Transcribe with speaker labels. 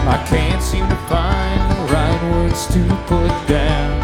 Speaker 1: I can't seem to find the right words to put down.